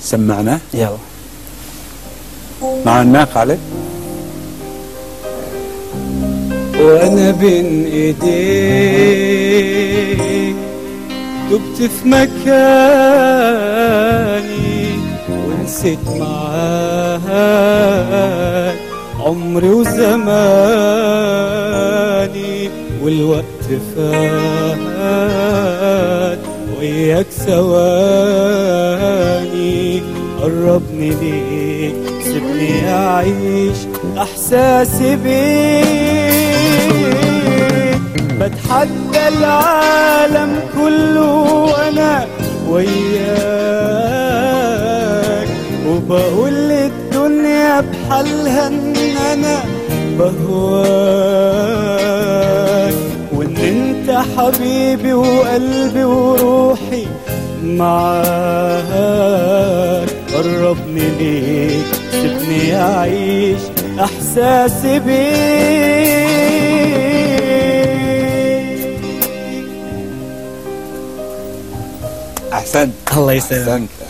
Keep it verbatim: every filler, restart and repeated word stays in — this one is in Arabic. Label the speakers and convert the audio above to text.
Speaker 1: سمعنا
Speaker 2: يلا
Speaker 1: معنا خالد.
Speaker 3: وانا بين ايديك دبت في مكاني ونسيت معاك عمري وزماني، والوقت فات وياك ثواني. قربني ليك سيبني أعيش إحساسي بيك، بتحدى العالم كله وأنا وياك، وبقول للدنيا بحالها إن أنا بهواك، وإن أنت حبيبي وقلبي وروحي معاك. قربني ليك سيبني أعيش إحساسي بيك.
Speaker 1: أحسنت
Speaker 2: الله يسلمك.
Speaker 1: أحسنت.